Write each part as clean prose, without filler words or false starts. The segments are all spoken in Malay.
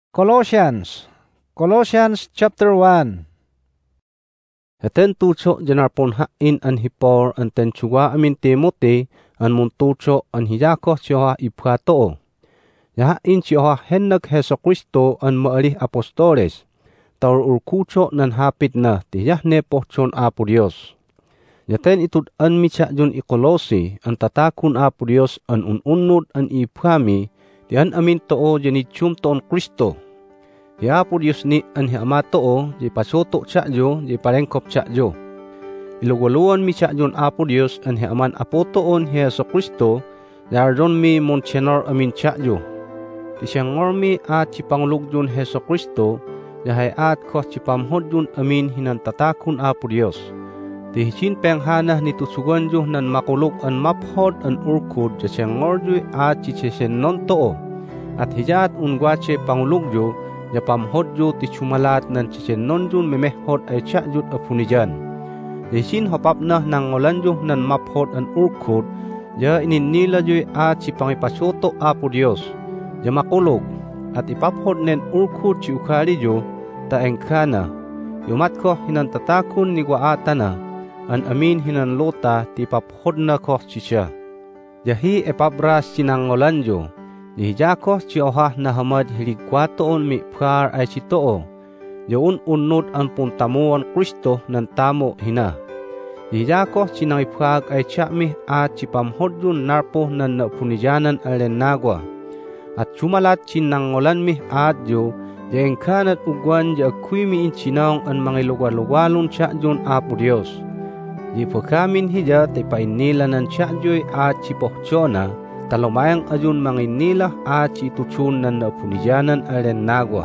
Colossians chapter 1. Heten tuco janarpon hain an hipor an ten chua amin Timote an mun tuco an hijako chioha iphato. Ya in chioha hennak Heso Kristo an maalih apostoles. Taur urkuco nan hapit na tiyahne pohchon Apo Dios. Yaten itut an mica jun ikolosi an tatakun Apo Dios an ununnud an iphami di an amin too janitchum toon Kristo. Ya Apo Dios ni an hiamatoo di pasoto cakjo di parengkop cakjo. Iluwaluan mi cakjon Apo Dios an hiaman apotoon Heso Kristo darjon mi monchenor amin cakjo. Di siyangor mi at cipanglugjon Heso Kristo yahay at ko cipamhodjon amin hinan tatakun Apo Dios. Di hicin penghanah ni tusuganjo nan makulok an maphod an urkud di siyangorjo at cicesen non too. At hijat ungwache pangulugjo ya pamhodjo ti chumalat nan chisenonjun memehod ay chakjut apunijan. Desin hopapnah nang ngolanjo nan maphod an urkod, ya ininila joy at si pangipasoto Apo Dios. Ya makulog, at ipaphod nen urkod si ukalijo, ta engkana. Yumat ko hinan tatakun ni waatana, an amin hinan lota ti paphod na ko siya. Yahi epabras sinang ngolanjo, Dihijako ciohah na hamad hiligkwatoon mi phar ay sitoo. Yaun unnod ang puntamuan Kristo nan tamo hina. Dihijako sinang iphag ay chakmi at sipamhodjun narpo nan napunijanan alenagwa. At sumalat sinangolan mi at yo, yaeng kanat ugwan ya akui mi incinaong an mga lugar-lugalon chakjon Apo Dios. Di pagkamin hija te painila nan chakjoy at sipohchona, talomayang ajun manginila at ituchun nan napunijanan alenagwa.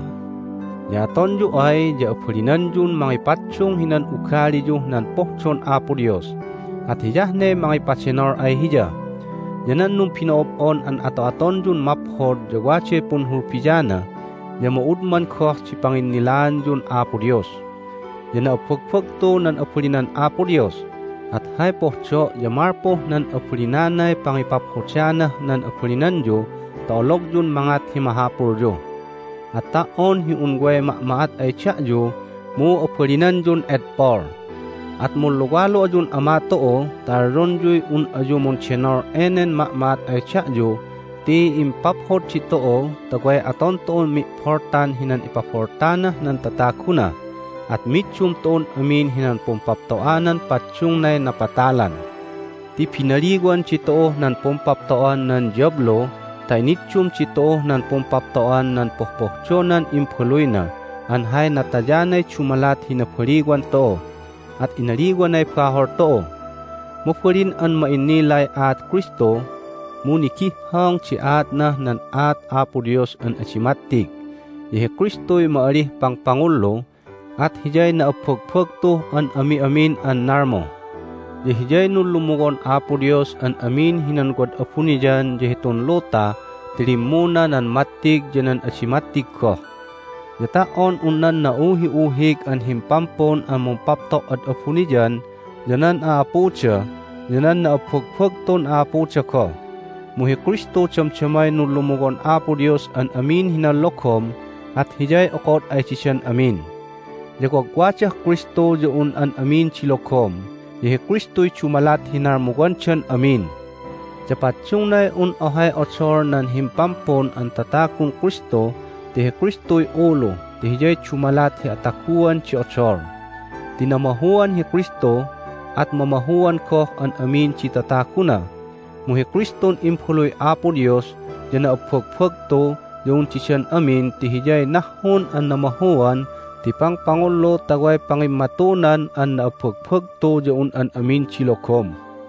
Ya tonjo ay ja apulinan jun mangipatsyong hinan ukali jo nan pohchon Apo Dios. At hijahne mangipatsenor ay hija. Yanan nung pinoop-on an ato-aton jun maphod jawache pun hurpijana. Ya maudman ko si panginilaan jun Apo Dios. Yana apagpagto nan apulinan Apo Dios. At hay pohcho yamarpo nan apulinanay pangipaphotyana nan apulinanjo taolog jun mangat himahapurjo. At taon hiungway maat ay tiyakjo mo apulinanjon etpor. At mulugalo ajun amatoo taronjoy un ajo monchenor enen maat ay tiyakjo ti impaphot chitoo tagway aton toon mi portan hinan ipaportana nan tatakuna. At mitchum toon amin hinan pumpaptoanan patsyong nay napatalan. Ti pinaliguan chitoo nan pumpaptoan nan diablo, tay nitchum chitoo nan pumpaptoan nan pohpohchonan impuluy na, anhay natajanay chumalat hinapaliguan too, at inaliguan ay pahor too. Mupulin an mainilay at Kristo, munikihang ci at na nan at Apo Dios an asimatig. Ihe Kristo'y maalih pangpangulo, at hijay na apagpagto an ami-amin an narmo. Di hijay nun lumugon Apo Dios an amin hinangod apunijan jihiton lota tilimuna nan matig janan asimatig ko. Yataon unan na uhi-uhig an himpampon an mumpapto at apunijan janan aapucha, janan na apagpagton aapucha ko. Muhi Kristo chamchamay nun lumugon Apo Dios an amin hinalokom at hijay okot ay sisyan amin. Jagwagwachah Kristo jaun an amin chilokom. Yehe Kristo'y chumalat hinarmuganchan amin. Japatsyong na un ohay ochor nan himpampon ang tatakong Kristo. Yehe Kristo'y ulo. Dihijay chumalat hi atakuan chi ochor. Tinamahuan hi Kristo at mamahuan ko an amin chi tatakuna. Muhi Kriston imphuloy Apo Dios. Jana apagpagto yung chisyan amin. Dihijay nahon an namahuan. Tipang pangulo tagway pangimatunan an naapagpagto jaun an amin chilokom.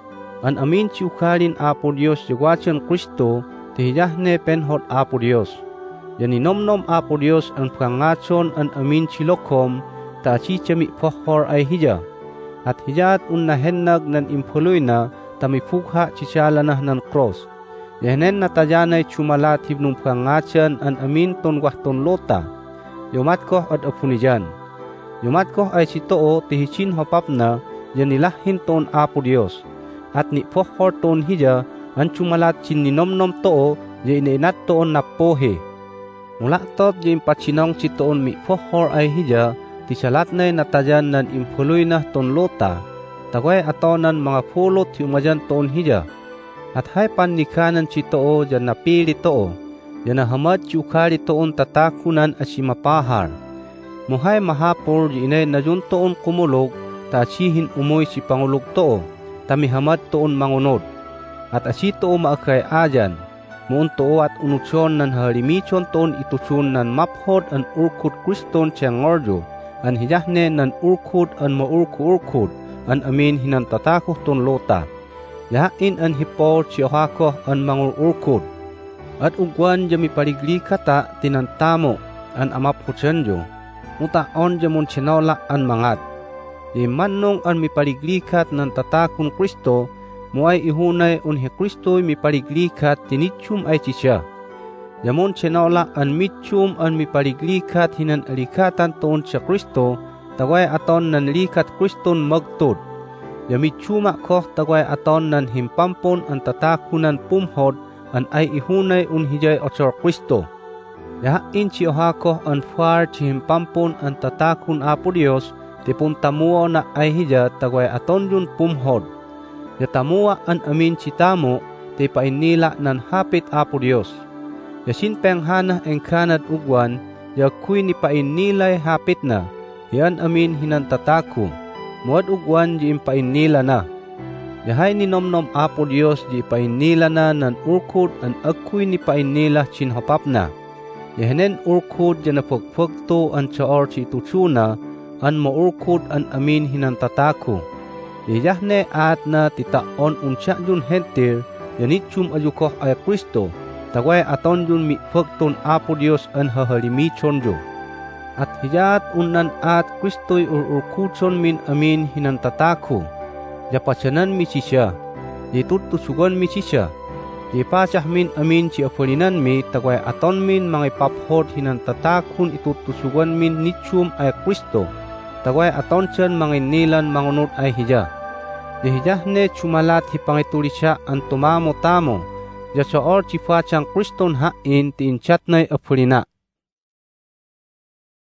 An amin chiukalin Apo Dios jagwachan Kristo tihijahne penhot Apo Dios. Yaninomnom Apo Dios ang pangachon an amin chilokom ta chichami pohor ay hija. At hijat un nahenag nan impuluy na tamipukha chichalana nan cross. Yahnen natajanay chumalat hibnong pangachan an amin tonwahton lota. Yumat ko at apunijan. Yumat ko ay sitoo tihichin hopapna yanilahin ton Apo Dios. At ni pohor ton hija an chumalat chin ninomnom too ya inainat toon napohe. Mulak tot jim pacinong citoon mi pohor ay hija, ti salat na natajan nan impuluy na ton lota, tagway atonan mga pulot ti umajan toon hija. At hay panikanan citoo jan napili too, jan nahamad ti ukali toon tatakunan at simapahar. Muhay mahapor di inay na jun toon kumulog, ta atsihin umoy si pangulog too, tamihamad toon mangunod. At asi too maakay ajan, muun too at unutsyon nan halimichon toon itutsun nan maphod an urkut Kriston tiyang ngorjo, an hijahne nan urkut an maurku-urkut, an amin hinan tatakuh ton lota. Yahain an hipor tiyohako an mangur-urkut. At ugwan jami paligli kata tinantamo an amaphuchanjo, mutaon jamon chinola an mangat. Di manong an mipaliglikat nan tatakun Kristo, muay ihunay unhe Kristo'y mipaliglikat tinitsum ay tisya. Jamon chenola an mitchum an mipaliglikat hinan alikatan toon siya Kristo, tagway aton nan likat Kriston magtod. Yamitchuma ko tagway aton nan himpampon an tatakunan pumhod an ay ihunay unhijay ochor Kristo. Yahain siyoha ko an far ti himpampon an tatakun Apo Dios, ti puntamuo na ay hija tagway aton yun pumhod. Yatamua an amin citamo, ti painila nan hapit Apo Dios. Yasin penghana engkanad ugwan, yakuy ni painilay hapit na, yan amin hinantataku, muad ugwan di painila na. Yahay ni nomnom Apo Dios di painila na nan urkod an akuy ni painila chinhapap na. Yahanen urkod di napagpagto an chaor ci tutsuna, an maurkod an amin hinantataku. Yahne at na titaon unsya jun hentir, yanitsum ayukoh ay Kristo, tagway aton jun mipagton Apo Dios an hahalimichon jo. At hijat unan at Kristo'y ururkutson min amin hinantataku, yapasyanan mi sisya, itutusugan mi sisya, ipasah min amin si afalinan mi, tagway aton min mga ipaphod hinantatakun itutusugan min nitsum ay Kristo, tagway aton siyan mga nilan mangunod ay hija. Dihijahne chumalat hipangitulisya ang tumamo-tamo, yasoor chifachang Kriston hain ti inchatnay apulina.